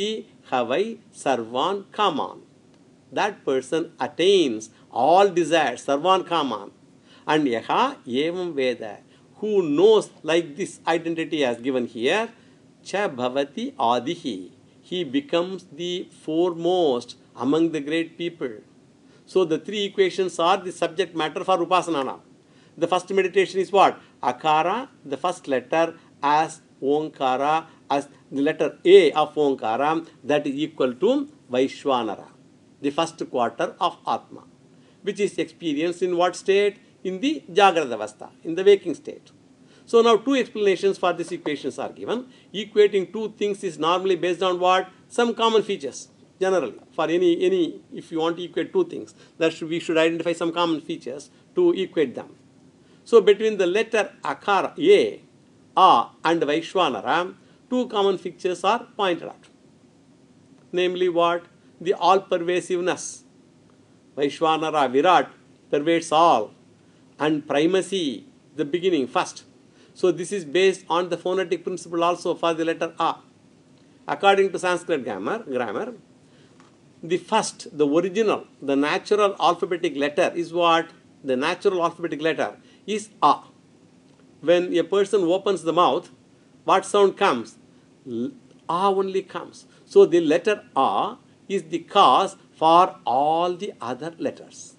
havai sarvan kaman. That person attains all desires, sarvan kaman. And yaha evam veda, who knows like this identity as given here, cha bhavati adihi. He becomes the foremost among the great people. So the three equations are the subject matter for upasana now. The first meditation is what? Akara, the first letter as Onkara, as the letter A of Onkara, that is equal to Vaishwanara, the first quarter of Atma, which is experienced in what state? In the Jagrata Avastha, in the waking state. So now two explanations for these equations are given. Equating two things is normally based on what? Some common features. Generally, for any, any if you want to equate two things, that should, we should identify some common features to equate them. So between the letter Akara, A, A and Vaishwanara, two common features are pointed out. Namely what? The all-pervasiveness. Vaishwanara, Virat, pervades all. And primacy, the beginning, first. So this is based on the phonetic principle also for the letter A. According to Sanskrit grammar, grammar, the first, the original, the natural alphabetic letter is what? The natural alphabetic letter is A. When a person opens the mouth, what sound comes? A only comes. So the letter A is the cause for all the other letters.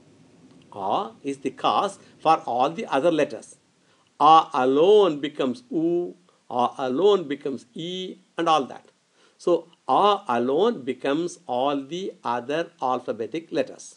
A is the cause for all the other letters. A alone becomes U, A alone becomes E, and all that. So A alone becomes all the other alphabetic letters.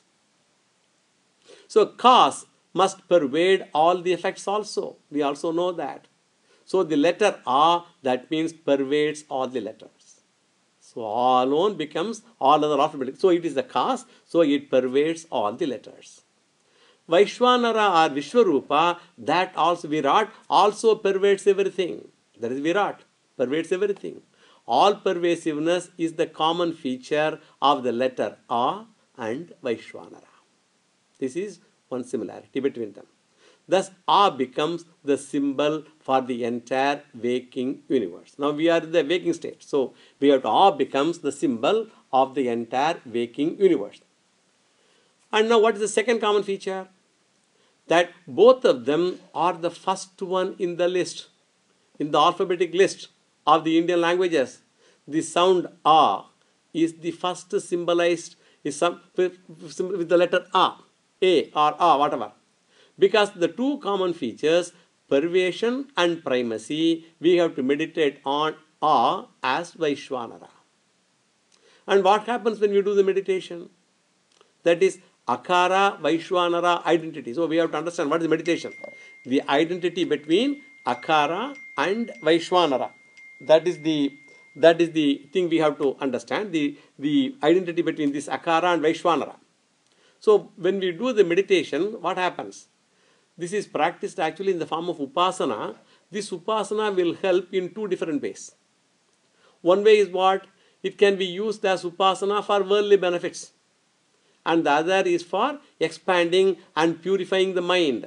So cause must pervade all the effects also. We also know that. So the letter A, that means pervades all the letters. So A alone becomes all other alphabetic. So it is the cause, so it pervades all the letters. Vaishwanara or Vishwarupa, that also Virat, also pervades everything. That is Virat, pervades everything. All pervasiveness is the common feature of the letter A and Vaishwanara. This is one similarity between them. Thus, A becomes the symbol for the entire waking universe. Now, we are in the waking state. So, we have to A becomes the symbol of the entire waking universe. And now, what is the second common feature? That both of them are the first one in the list, in the alphabetic list of the Indian languages. The sound A is the first symbolized is some, with, with the letter A, A or A, whatever. Because the two common features, pervasion and primacy, we have to meditate on A as Vaishwanara. And what happens when we do the meditation? That is Akara, Vaishwanara identity. So we have to understand what is meditation. The identity between Akara and Vaishwanara. That is the that is the thing we have to understand. The, the identity between this Akara and Vaishwanara. So when we do the meditation, what happens? This is practiced actually in the form of Upasana. This Upasana will help in two different ways. One way is what? It can be used as Upasana for worldly benefits. And the other is for expanding and purifying the mind.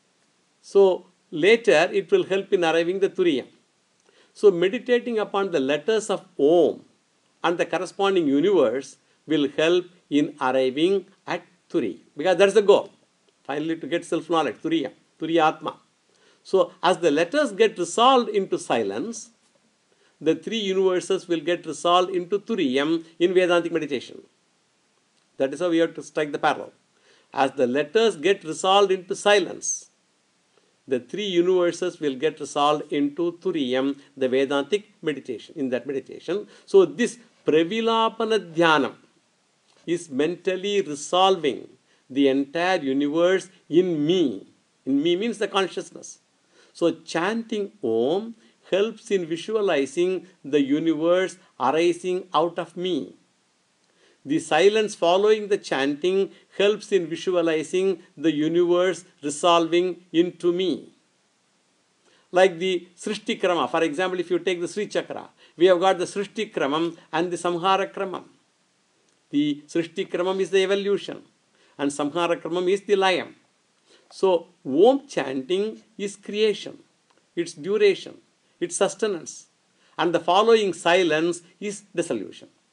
So later it will help in arriving the Turiya. So meditating upon the letters of Om and the corresponding universe will help in arriving at Turi. Because that's the goal. Finally to get self-knowledge, Turiya, Turiya Atma. So as the letters get resolved into silence, the three universes will get resolved into Turiyam in Vedantic meditation. That is how we have to strike the parallel. As the letters get resolved into silence, the three universes will get resolved into Turiyam, the Vedantic meditation, in that meditation. So this Pravilapana Dhyanam is mentally resolving the entire universe in me. In me means the consciousness. So chanting Om helps in visualizing the universe arising out of me. The silence following the chanting helps in visualizing the universe resolving into me. Like the Srishti Krama, for example, if you take the Sri Chakra, we have got the Srishti Kramam and the Samhara Kramam. The Srishti Kramam is the evolution and Samhara Kramam is the layam. So, Om chanting is creation, its duration, its sustenance, and the following silence is dissolution.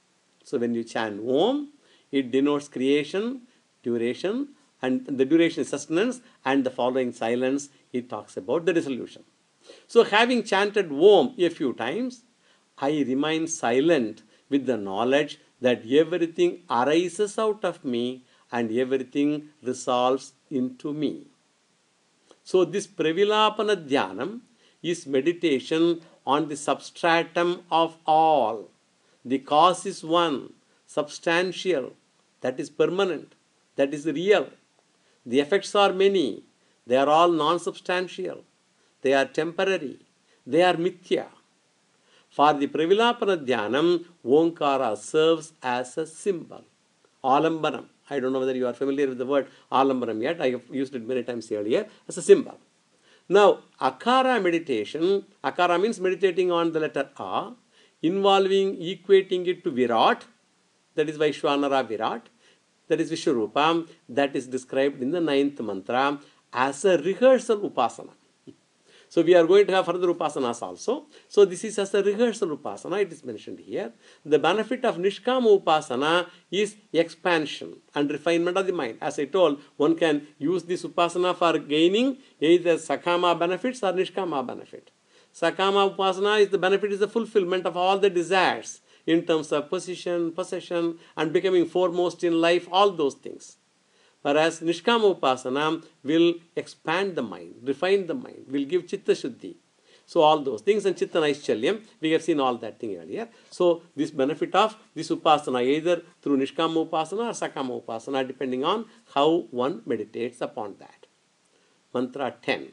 So when you chant Om, it denotes creation, duration, and the duration is sustenance, and the following silence, it talks about the dissolution. So having chanted Om a few times, I remain silent with the knowledge that everything arises out of me and everything resolves into me. So this Pravilapana Dhyanam is meditation on the substratum of all. The cause is one, substantial, that is permanent, that is real. The effects are many, they are all non-substantial, they are temporary, they are mithya. For the Pravilapana Dhyanam, Omkara serves as a symbol. Alambanam. I don't know whether you are familiar with the word Alambanam yet. I have used it many times earlier as a symbol. Now, Akara meditation, Akara means meditating on the letter A, involving equating it to Virat, that is Vaishwanara Virat, that is Vishwarupa, that is described in the ninth mantra as a rehearsal upasana. So we are going to have further upasanas also. So this is as a rehearsal upasana, it is mentioned here. The benefit of Nishkama upasana is expansion and refinement of the mind. As I told, one can use this upasana for gaining either Sakama benefits or Nishkama benefit. Sakama upasana is the benefit is the fulfillment of all the desires in terms of position, possession, and becoming foremost in life, all those things. Whereas Nishkama Upasana will expand the mind, refine the mind, will give Chitta Shuddhi. So all those things, and Chitta Naischalyam, we have seen all that thing earlier. So this benefit of this Upasana either through Nishkama Upasana or Sakama Upasana, depending on how one meditates upon that. Mantra ten.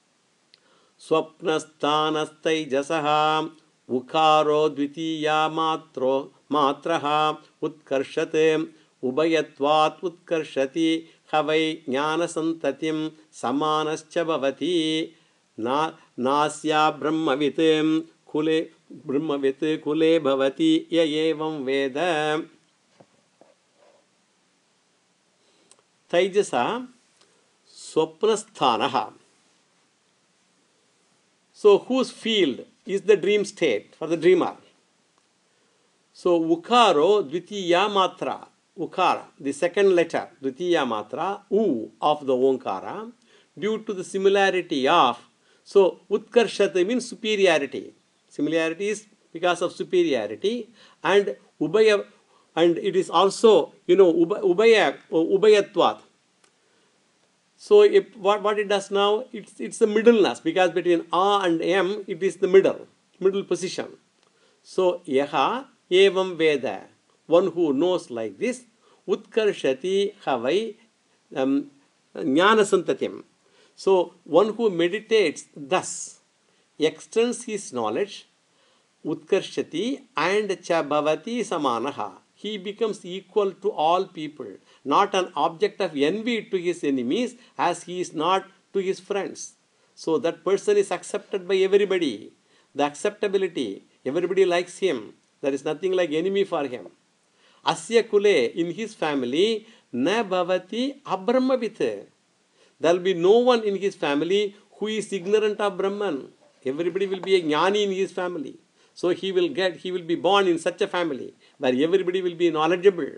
Swapnasthanastai jasaha ukaro dvitiya matro matraha utkarshate Ubayatvat utkarshati havai jnana santatim samanascha bhavati na nasya brahmavitim kule brahmavit kule bhavati ya evam veda. Taijasa swapnasthanaha. So whose field is the dream state for the dreamer? So ukaro dvitiya matra. Ukara, the second letter, Dvitiya Matra, U of the Omkara, due to the similarity of, so Utkarshata means superiority. Similarity is because of superiority, and Ubaya, and it is also, you know, Ubaya, Ubayatvat. So if, what, what it does now, it's, it's the middleness, because between A and M, it is the middle, middle position. So Yaha Evam Veda. One who knows like this, Utkarshati Havai um, Jnana Santatim. So, one who meditates thus extends his knowledge, Utkarshati and Chabhavati Samanaha. He becomes equal to all people, not an object of envy to his enemies as he is not to his friends. So, that person is accepted by everybody. The acceptability, everybody likes him. There is nothing like enemy for him. Asya kule, in his family, na bhavati abrahmavit. There will be no one in his family who is ignorant of Brahman. Everybody will be a jnani in his family. So he will get, he will be born in such a family where everybody will be knowledgeable.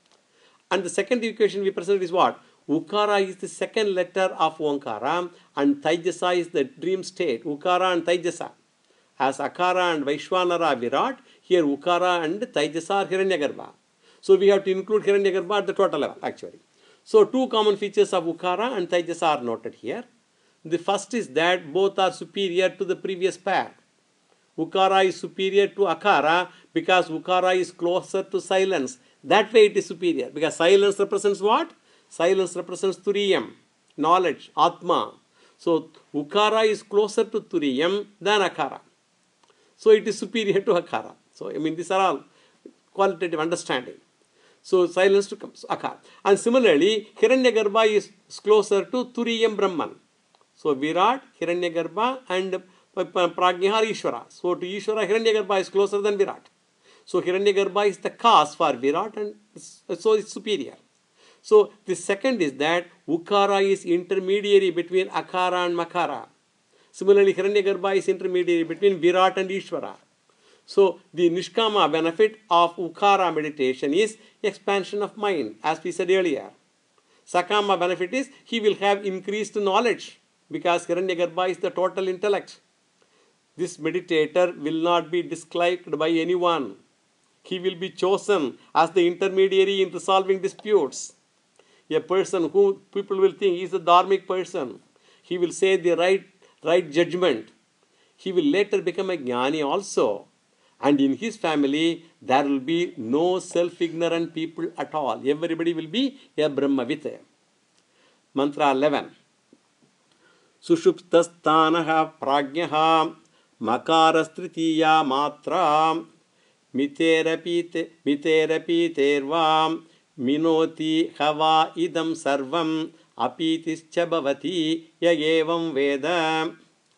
And the second equation we present is what? Ukara is the second letter of Omkara and Taijasa is the dream state. Ukara and Taijasa. As Akara and Vaishwanara Virat, here Ukara and Taijasa are Hiranyagarbha. So we have to include Hiranyagarbha at the total level actually. So two common features of Ukara and Taijasa are noted here. The first is that both are superior to the previous pair. Ukara is superior to Akara because Ukara is closer to silence. That way it is superior because silence represents what? Silence represents Turiyam, knowledge, Atma. So Ukara is closer to Turiyam than Akara. So it is superior to Akara. So I mean these are all qualitative understanding. So silence to Akara. And similarly, Hiranyagarbha is closer to Turiyam Brahman. So Virat, Hiranyagarbha and Prajna Ishvara. So to Ishvara, Hiranyagarbha is closer than Virat. So Hiranyagarbha is the cause for Virat and so it's superior. So the second is that Ukara is intermediary between Akara and Makara. Similarly, Hiranyagarbha is intermediary between Virat and Ishvara. So the Nishkama benefit of Ukara meditation is expansion of mind, as we said earlier. Sakama benefit is he will have increased knowledge because Hiranyagarbha is the total intellect. This meditator will not be disliked by anyone. He will be chosen as the intermediary in resolving disputes. A person who people will think is a dharmic person. He will say the right, right judgment. He will later become a jnani also. And in his family, there will be no self-ignorant people at all. Everybody will be a Brahmavit. Mantra eleven. Sushuptastanaha prajnaha makarastritiya matra miterapite miterapitervam minoti hava idam sarvam apitischa bhavati yayevam veda.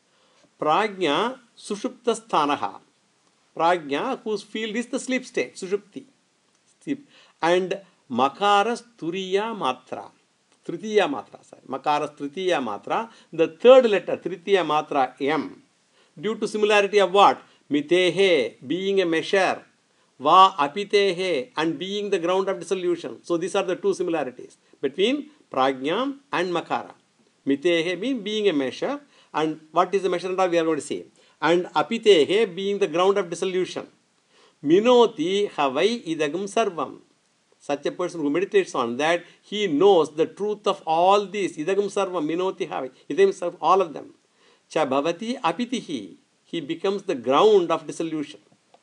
Prajna sushuptastanaha. Prajna, whose field is the sleep state, sushupti. Sleep. And makaras turiya matra. Tritiya matra, sorry. Makaras tritiya matra. The third letter, tritiya matra, M. Due to similarity of what? Mitehe, being a measure. Va apitehe, and being the ground of dissolution. So these are the two similarities between prajna and makara. Mitehe means being a measure. And what is the measure we are going to see? And apitehe being the ground of dissolution. Minoti havai idagam sarvam. Such a person who meditates on that, he knows the truth of all these. Idagam sarvam, minoti havai. Idagam sarvam, all of them. Cha bhavati apitihi. He becomes the ground of dissolution.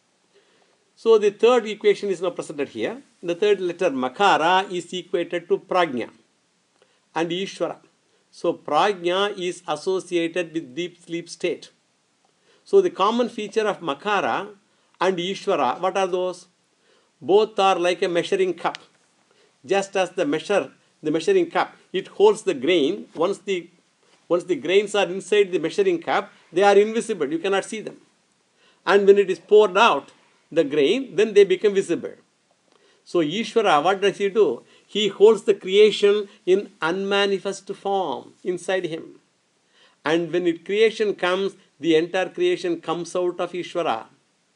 So the third equation is now presented here. The third letter makara is equated to prajna and Ishvara. So prajna is associated with deep sleep state. So the common feature of makara and Ishvara, what are those? Both are like a measuring cup. Just as the measure, the measuring cup, it holds the grain. Once the, once the grains are inside the measuring cup, they are invisible. You cannot see them. And when it is poured out, the grain, then they become visible. So Ishvara, what does he do? He holds the creation in unmanifest form inside him. And when it, creation comes, the entire creation comes out of Ishvara.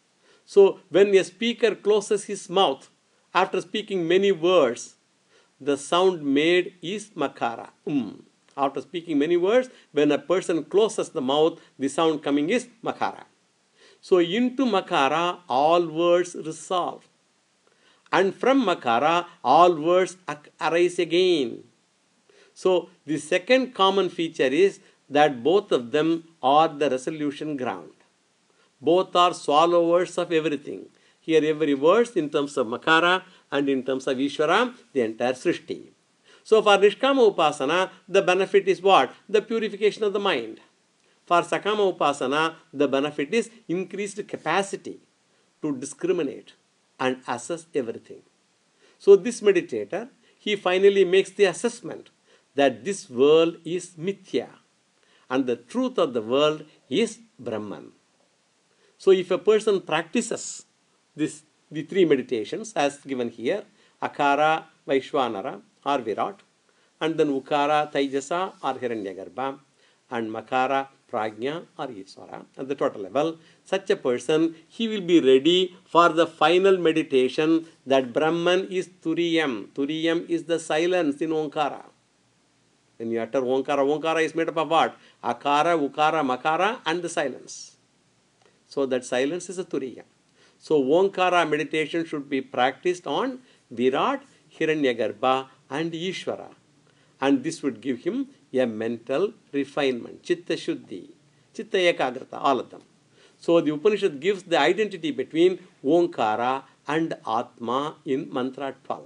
So when a speaker closes his mouth after speaking many words, the sound made is makara. Um. After speaking many words, when a person closes the mouth, the sound coming is makara. So into makara, all words resolve. And from makara, all words arise again. So the second common feature is that both of them are the resolution ground. Both are swallowers of everything. Here every verse in terms of makara and in terms of Ishvara, the entire Srishti. So for Nishkama Upasana, the benefit is what? The purification of the mind. For Sakama Upasana, the benefit is increased capacity to discriminate and assess everything. So this meditator, he finally makes the assessment that this world is mithya and the truth of the world is Brahman. So if a person practices this, the three meditations as given here, Akara, Vaishwanara or Virat, and then Ukara, Taijasa or Hiranyagarbha, and Makara, Prajna or Ishvara at the total level, such a person, he will be ready for the final meditation that Brahman is Turiyam. Turiyam is the silence in Onkara. When you utter Onkara, Onkara is made up of what? Akara, Ukara, Makara and the silence. So that silence is a Turiyam. So Onkara meditation should be practiced on Virat, Hiranyagarbha and Ishvara. And this would give him a mental refinement, Chitta Shuddhi, Chitta Ekagrata, all of them. So the Upanishad gives the identity between Onkara and Atma in Mantra twelve.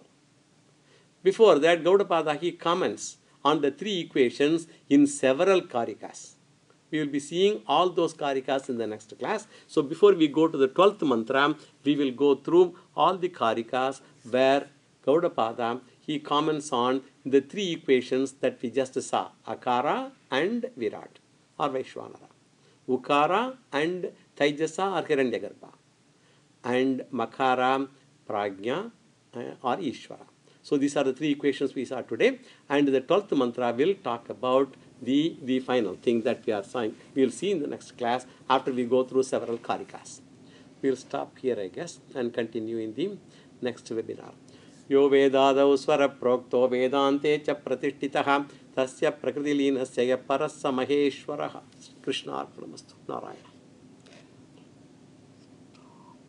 Before that, Gaudapada, he comments on the three equations in several karikas. We will be seeing all those karikas in the next class. So before we go to the twelfth mantra, we will go through all the karikas where Gaudapada, he comments on the three equations that we just saw, Akara and Virat or Vaishwanara, Ukara and Taijasa or Hiranyagarbha, and Makara, Prajna uh, or Ishvara. So these are the three equations we saw today, and the twelfth mantra will talk about the, the final thing that we are seeing. We will see in the next class after we go through several karikas. we'll stop here, I guess, and continue in the next webinar. Yo vedadau swara prokto vedante cha pratishtitah tasya prakriti linasya parasamaheshwarah. Krishna arpanamastu. Narayana.